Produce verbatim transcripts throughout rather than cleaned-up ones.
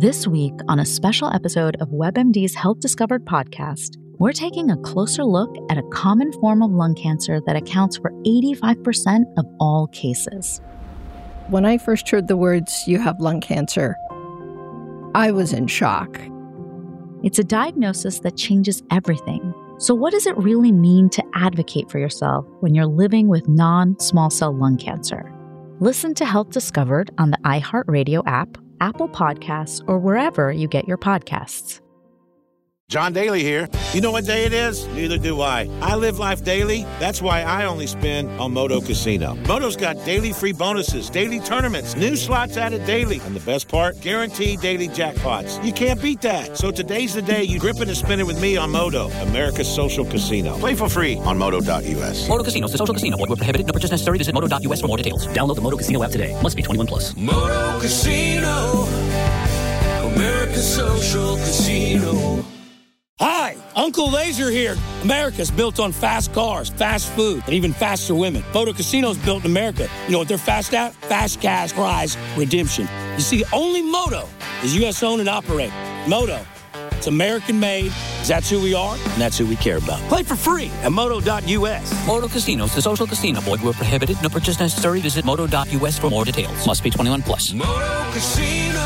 This week, on a special episode of WebMD's Health Discovered podcast, we're taking a closer look at a common form of lung cancer that accounts for eighty-five percent of all cases. When I first heard the words, "you have lung cancer," I was in shock. It's a diagnosis that changes everything. So what does it really mean to advocate for yourself when you're living with non-small cell lung cancer? Listen to Health Discovered on the iHeartRadio app, Apple Podcasts, or wherever you get your podcasts. John Daly here. You know what day it is? Neither do I. I live life daily. That's why I only spin on Moto Casino. Moto's got daily free bonuses, daily tournaments, new slots added daily, and the best part, guaranteed daily jackpots. You can't beat that. So today's the day you grip it and spin it with me on Moto, America's social casino. Play for free on moto dot u s. Moto Casino, the social casino. Void where prohibited. No purchase necessary. Visit moto dot u s for more details. Download the Moto Casino app today. Must be twenty-one plus. Moto Casino, America's social casino. Hi, Uncle Laser here. America's built on fast cars, fast food, and even faster women. Moto Casino's built in America. You know what they're fast at? Fast cash prize redemption. You see, only Moto is U S owned and operated. Moto, it's American made. That's who we are, and that's who we care about. Play for free at moto dot u s. Moto Casino, the social casino. Void where prohibited. No purchase necessary. Visit moto dot u s for more details. Must be twenty-one plus. Moto Casino,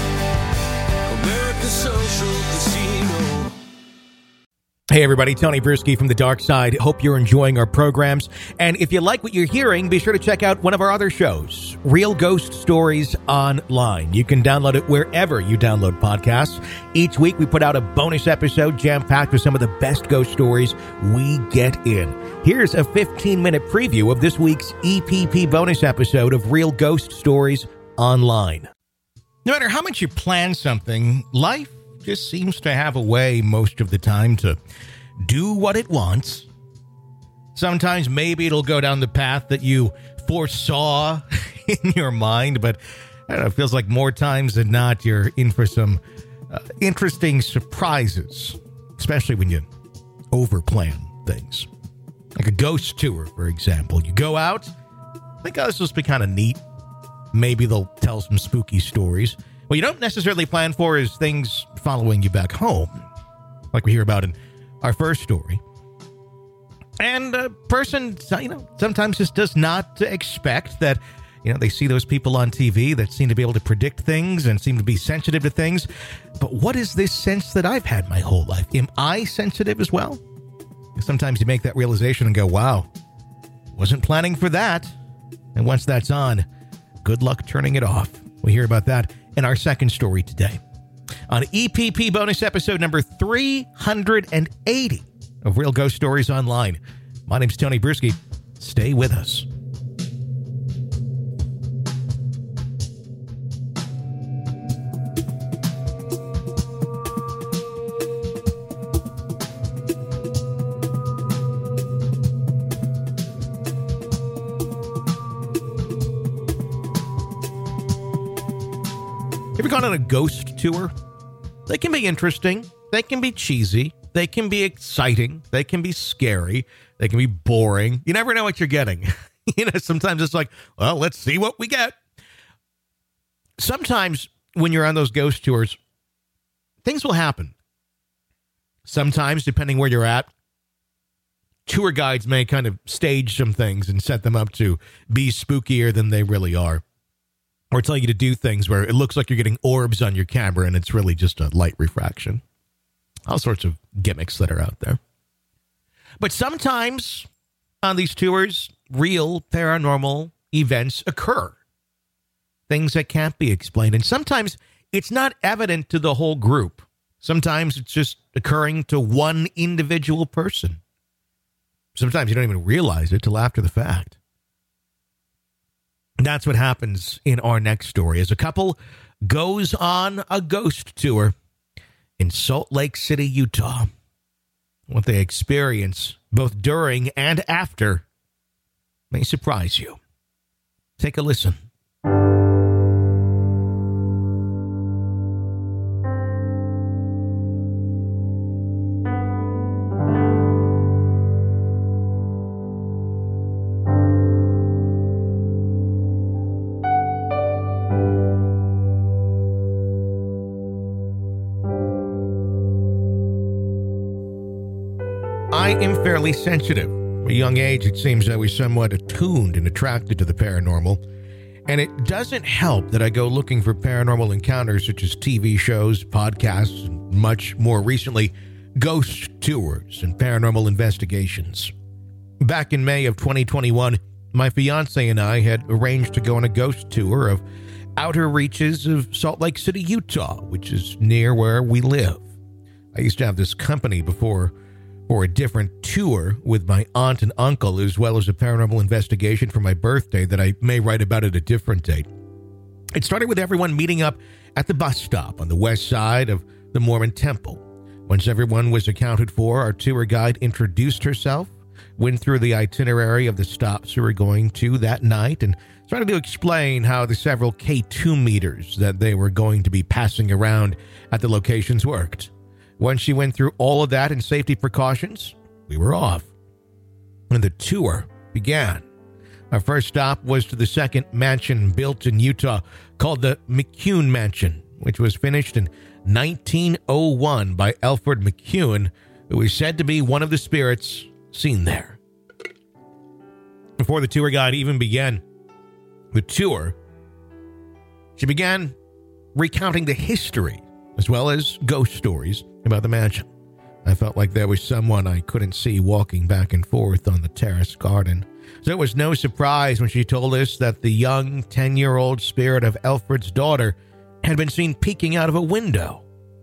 America's social casino. Hey everybody, Tony Bruschi from The Dark Side. Hope you're enjoying our programs. And if you like what you're hearing, be sure to check out one of our other shows, Real Ghost Stories Online. You can download it wherever you download podcasts. Each week we put out a bonus episode jam-packed with some of the best ghost stories we get in. Here's a fifteen-minute preview of this week's E P P bonus episode of Real Ghost Stories Online. No matter how much you plan something, life just seems to have a way most of the time to do what it wants. Sometimes maybe it'll go down the path that you foresaw in your mind, but I don't know, it feels like more times than not you're in for some uh, interesting surprises, especially when you overplan things. Like a ghost tour, for example. You go out, think, oh, this will be kind of neat. Maybe they'll tell some spooky stories. What you don't necessarily plan for is things following you back home, like we hear about in our first story. And a person, you know, sometimes just does not expect that, you know, they see those people on T V that seem to be able to predict things and seem to be sensitive to things. But what is this sense that I've had my whole life? Am I sensitive as well? Sometimes you make that realization and go, wow, wasn't planning for that. And once that's on, good luck turning it off. We hear about that in our second story today on E P P bonus episode number three hundred eighty of Real Ghost Stories Online. My name's Tony Bruschi. Stay with us. Ever gone on a ghost tour? They can be interesting. They can be cheesy. They can be exciting. They can be scary. They can be boring. You never know what you're getting. You know, sometimes it's like, well, let's see what we get. Sometimes when you're on those ghost tours, things will happen. Sometimes, depending where you're at, tour guides may kind of stage some things and set them up to be spookier than they really are. Or tell you to do things where it looks like you're getting orbs on your camera and it's really just a light refraction. All sorts of gimmicks that are out there. But sometimes on these tours, real paranormal events occur. Things that can't be explained. And sometimes it's not evident to the whole group. Sometimes it's just occurring to one individual person. Sometimes you don't even realize it till after the fact. That's what happens in our next story as a couple goes on a ghost tour in Salt Lake City, Utah. What they experience both during and after may surprise you. Take a listen. I am fairly sensitive. From a young age, it seems I was somewhat attuned and attracted to the paranormal. And it doesn't help that I go looking for paranormal encounters such as T V shows, podcasts, and much more recently, ghost tours and paranormal investigations. Back in May of twenty twenty-one, my fiance and I had arranged to go on a ghost tour of outer reaches of Salt Lake City, Utah, which is near where we live. I used to have this company before for a different tour with my aunt and uncle, as well as a paranormal investigation for my birthday that I may write about at a different date. It started with everyone meeting up at the bus stop on the west side of the Mormon Temple. Once everyone was accounted for, our tour guide introduced herself, went through the itinerary of the stops we were going to that night, and started to explain how the several K two meters that they were going to be passing around at the locations worked. Once she went through all of that and safety precautions, we were off. And the tour began. Our first stop was to the second mansion built in Utah called the McCune Mansion, which was finished in nineteen oh one by Alfred McCune, who is said to be one of the spirits seen there. Before the tour guide even began the tour, she began recounting the history as well as ghost stories about the mansion. I felt like there was someone I couldn't see walking back and forth on the terrace garden. So it was no surprise when she told us that the young ten-year-old spirit of Alfred's daughter had been seen peeking out of a window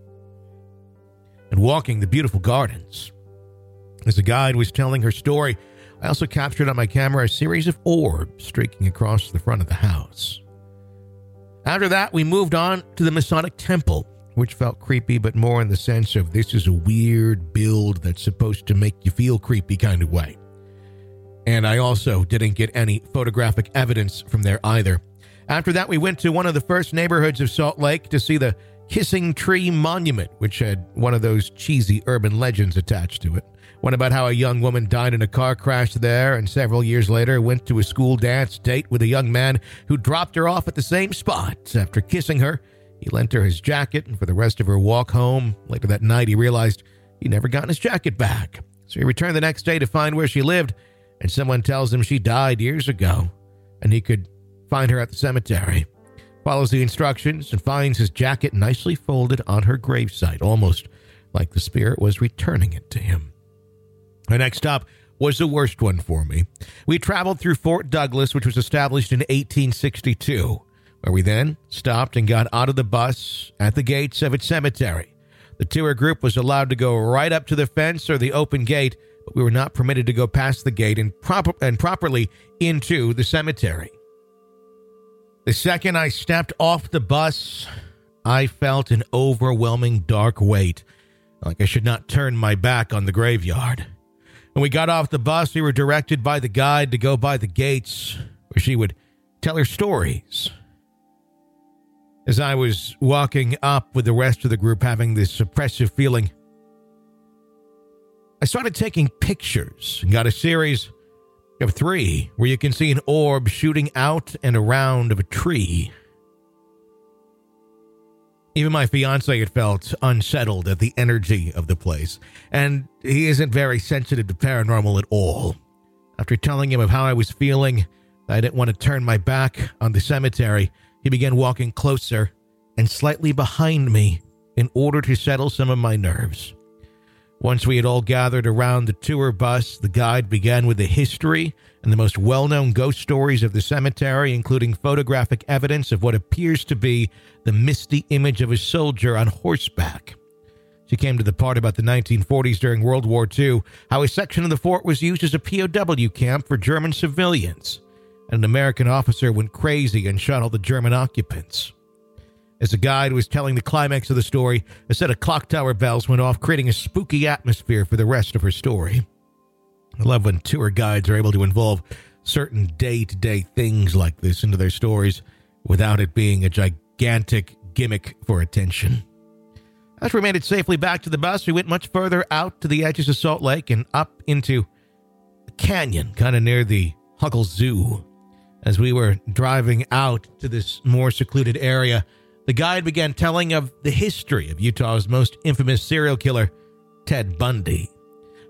and walking the beautiful gardens. As the guide was telling her story, I also captured on my camera a series of orbs streaking across the front of the house. After that, we moved on to the Masonic Temple, which felt creepy, but more in the sense of this is a weird build that's supposed to make you feel creepy kind of way. And I also didn't get any photographic evidence from there either. After that, we went to one of the first neighborhoods of Salt Lake to see the Kissing Tree Monument, which had one of those cheesy urban legends attached to it. One about how a young woman died in a car crash there and several years later went to a school dance date with a young man who dropped her off at the same spot. After kissing her, he lent her his jacket, and for the rest of her walk home, later that night he realized he'd never gotten his jacket back. So he returned the next day to find where she lived, and someone tells him she died years ago, and he could find her at the cemetery. Follows the instructions and finds his jacket nicely folded on her gravesite, almost like the spirit was returning it to him. Our next stop was the worst one for me. We traveled through Fort Douglas, which was established in eighteen sixty-two, where we then stopped and got out of the bus at the gates of its cemetery. The tour group was allowed to go right up to the fence or the open gate, but we were not permitted to go past the gate and, proper, and properly into the cemetery. The second I stepped off the bus, I felt an overwhelming dark weight, like I should not turn my back on the graveyard. When we got off the bus, we were directed by the guide to go by the gates, where she would tell her stories. As I was walking up with the rest of the group having this oppressive feeling, I started taking pictures and got a series of three where you can see an orb shooting out and around of a tree. Even my fiance had felt unsettled at the energy of the place, and he isn't very sensitive to paranormal at all. After telling him of how I was feeling, I didn't want to turn my back on the cemetery, he began walking closer and slightly behind me in order to settle some of my nerves. Once we had all gathered around the tour bus, the guide began with the history and the most well-known ghost stories of the cemetery, including photographic evidence of what appears to be the misty image of a soldier on horseback. She came to the part about the nineteen forties during World War Two, how a section of the fort was used as a P O W camp for German civilians, and an American officer went crazy and shot all the German occupants. As the guide was telling the climax of the story, a set of clock tower bells went off, creating a spooky atmosphere for the rest of her story. I love when tour guides are able to involve certain day-to-day things like this into their stories without it being a gigantic gimmick for attention. After we made it safely back to the bus, we went much further out to the edges of Salt Lake and up into a canyon kind of near the Huckle Zoo. As we were driving out to this more secluded area, the guide began telling of the history of Utah's most infamous serial killer, Ted Bundy.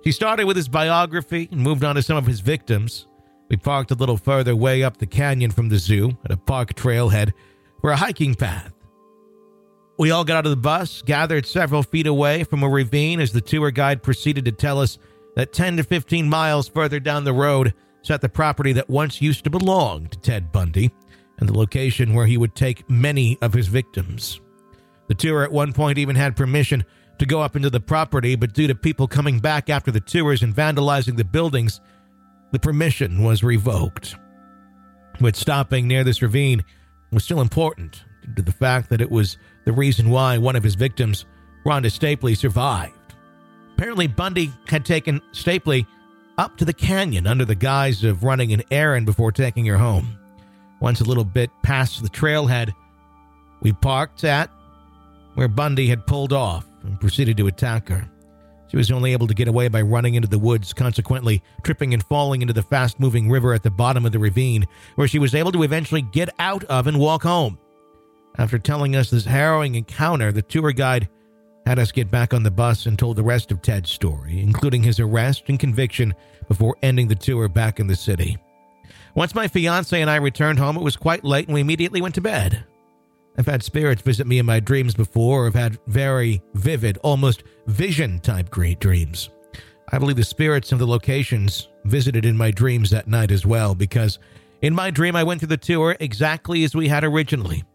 She started with his biography and moved on to some of his victims. We parked a little further way up the canyon from the zoo at a park trailhead for a hiking path. We all got out of the bus, gathered several feet away from a ravine as the tour guide proceeded to tell us that ten to fifteen miles further down the road sat the property that once used to belong to Ted Bundy and the location where he would take many of his victims. The tour at one point even had permission to go up into the property, but due to people coming back after the tours and vandalizing the buildings, the permission was revoked. But stopping near this ravine was still important due to the fact that it was the reason why one of his victims, Rhonda Stapley, survived. Apparently, Bundy had taken Stapley up to the canyon under the guise of running an errand before taking her home. Once a little bit past the trailhead, we parked at where Bundy had pulled off and proceeded to attack her. She was only able to get away by running into the woods, consequently tripping and falling into the fast-moving river at the bottom of the ravine, where she was able to eventually get out of and walk home. After telling us this harrowing encounter, the tour guide had us get back on the bus and told the rest of Ted's story, including his arrest and conviction, before ending the tour back in the city. Once my fiancé and I returned home, it was quite late and we immediately went to bed. I've had spirits visit me in my dreams before, or have had very vivid, almost vision-type great dreams. I believe the spirits of the locations visited in my dreams that night as well, because in my dream I went through the tour exactly as we had originally,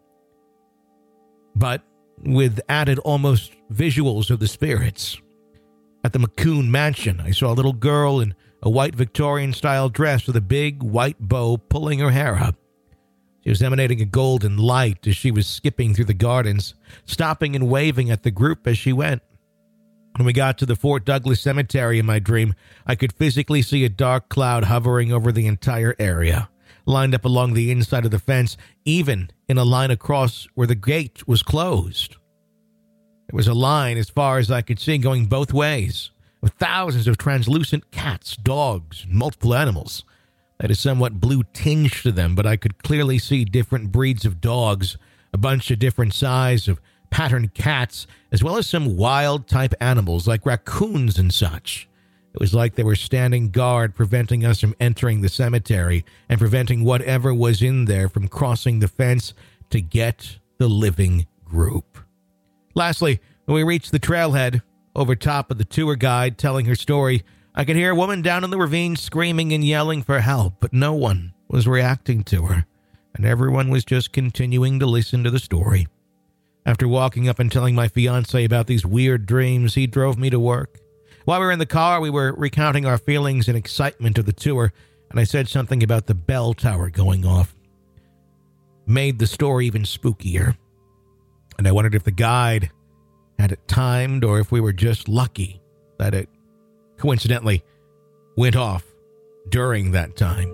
but with added almost visuals of the spirits. At the McCoon Mansion, I saw a little girl in a white Victorian-style dress with a big white bow pulling her hair up. She was emanating a golden light as she was skipping through the gardens, stopping and waving at the group as she went. When we got to the Fort Douglas Cemetery in my dream, I could physically see a dark cloud hovering over the entire area, lined up along the inside of the fence, even in a line across where the gate was closed. There was a line as far as I could see going both ways, with thousands of translucent cats, dogs, and multiple animals. They had a somewhat blue tinge to them, but I could clearly see different breeds of dogs, a bunch of different size of patterned cats, as well as some wild-type animals like raccoons and such. It was like they were standing guard, preventing us from entering the cemetery and preventing whatever was in there from crossing the fence to get the living group. Lastly, when we reached the trailhead, over top of the tour guide telling her story, I could hear a woman down in the ravine screaming and yelling for help, but no one was reacting to her, and everyone was just continuing to listen to the story. After walking up and telling my fiancé about these weird dreams, he drove me to work. While we were in the car, we were recounting our feelings and excitement of the tour, and I said something about the bell tower going off. Made the story even spookier, and I wondered if the guide had it timed or if we were just lucky that it coincidentally went off during that time.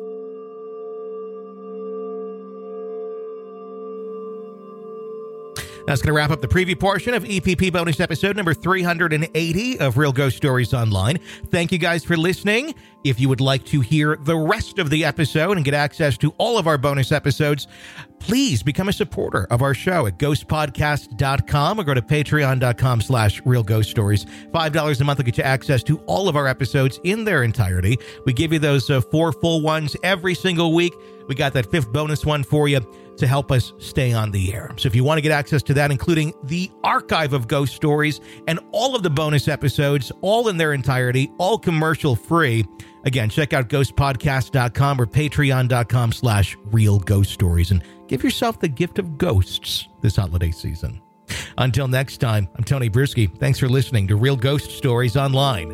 That's going to wrap up the preview portion of E P P bonus episode number three hundred eighty of Real Ghost Stories Online. Thank you guys for listening. If you would like to hear the rest of the episode and get access to all of our bonus episodes, please become a supporter of our show at ghost podcast dot com or go to patreon dot com slash real ghost stories. five dollars a month will get you access to all of our episodes in their entirety. We give you those uh, four full ones every single week. We got that fifth bonus one for you to help us stay on the air. So if you want to get access to that, including the archive of ghost stories and all of the bonus episodes, all in their entirety, all commercial free, again, check out ghost podcast dot com or patreon dot com slash real ghost stories and give yourself the gift of ghosts this holiday season. Until next time, I'm Tony Bruschi. Thanks for listening to Real Ghost Stories Online.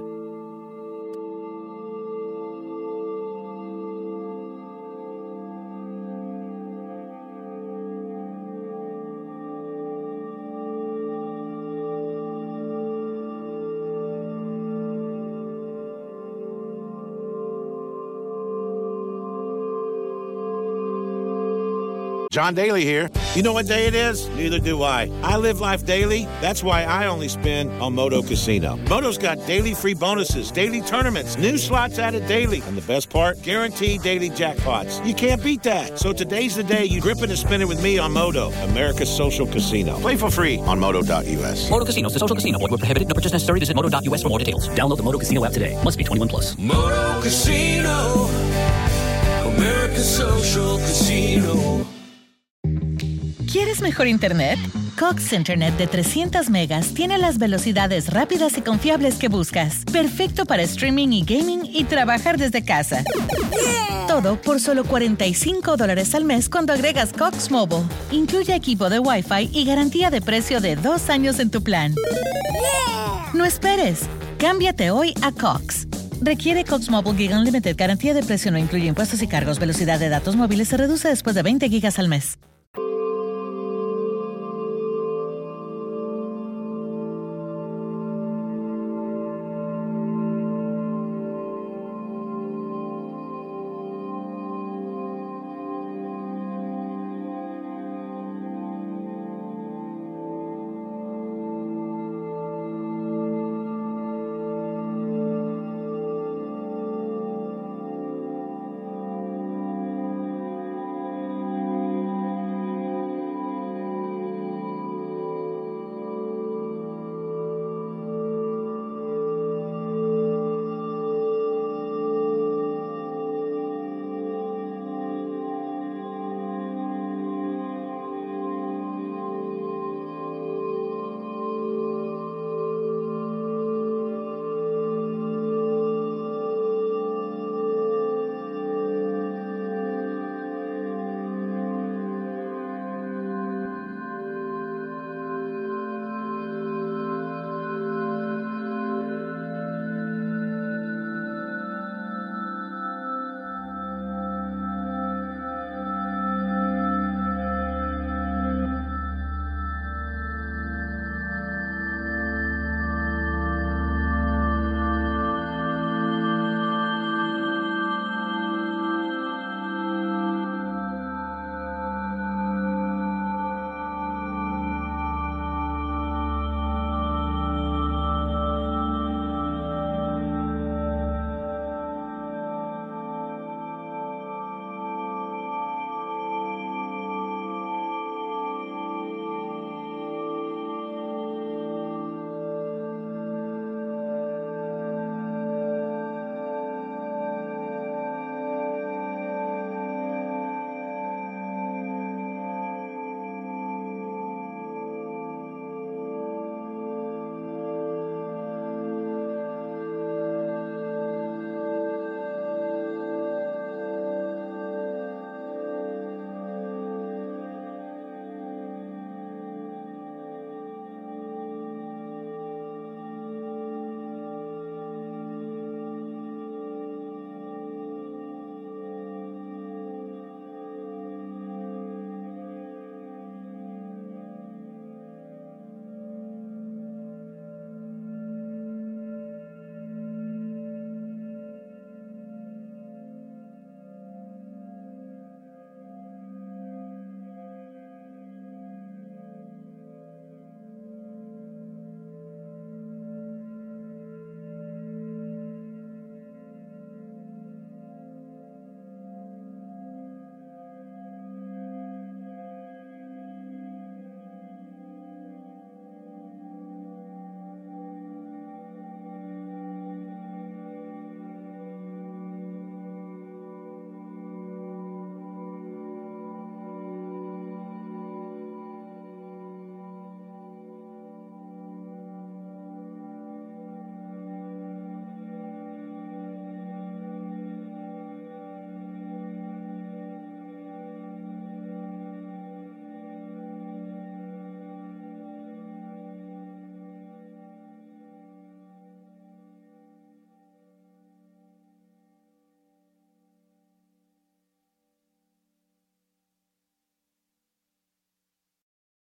John Daly here. You know what day it is? Neither do I. I live life daily. That's why I only spin on Moto Casino. Moto's got daily free bonuses, daily tournaments, new slots added daily. And the best part? Guaranteed daily jackpots. You can't beat that. So today's the day you grip it and spin it with me on Moto, America's social casino. Play for free on moto dot u s. Moto Casinos, the social casino. Void where prohibited. No purchase necessary. Visit moto dot u s for more details. Download the Moto Casino app today. Must be twenty-one plus. Moto Casino, America's social casino. ¿Quieres mejor internet? Cox Internet de trescientos megas tiene las velocidades rápidas y confiables que buscas. Perfecto para streaming y gaming y trabajar desde casa. Yeah. Todo por solo cuarenta y cinco dólares al mes cuando agregas Cox Mobile. Incluye equipo de Wi-Fi y garantía de precio de dos años en tu plan. Yeah. No esperes. Cámbiate hoy a Cox. Requiere Cox Mobile Gig Unlimited. Garantía de precio no incluye impuestos y cargos. Velocidad de datos móviles se reduce después de veinte gigas al mes.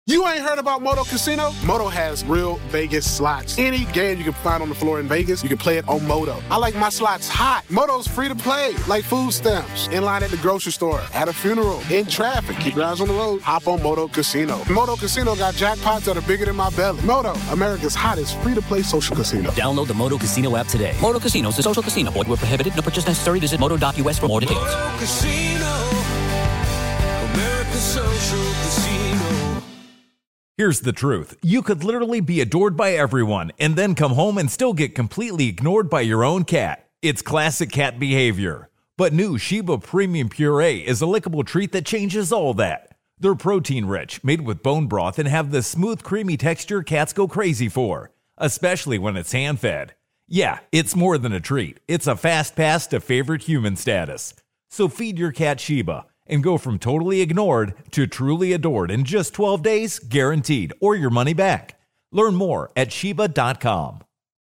You ain't heard about Moto Casino? Moto has real Vegas slots. Any game you can find on the floor in Vegas, you can play it on Moto. I like my slots hot. Moto's free to play, like food stamps. In line at the grocery store, at a funeral, in traffic. Keep your eyes on the road. Hop on Moto Casino. Moto Casino got jackpots that are bigger than my belly. Moto, America's hottest free-to-play social casino. Download the Moto Casino app today. Moto Casino is a social casino. Void where prohibited. No purchase necessary. Visit moto dot u s for more details. Moto Casino, America's social casino. Here's the truth. You could literally be adored by everyone and then come home and still get completely ignored by your own cat. It's classic cat behavior. But new Sheba Premium Puree is a lickable treat that changes all that. They're protein-rich, made with bone broth, and have the smooth, creamy texture cats go crazy for, especially when it's hand-fed. Yeah, it's more than a treat. It's a fast pass to favorite human status. So feed your cat Sheba and go from totally ignored to truly adored in just twelve days, guaranteed, or your money back. Learn more at Sheba dot com.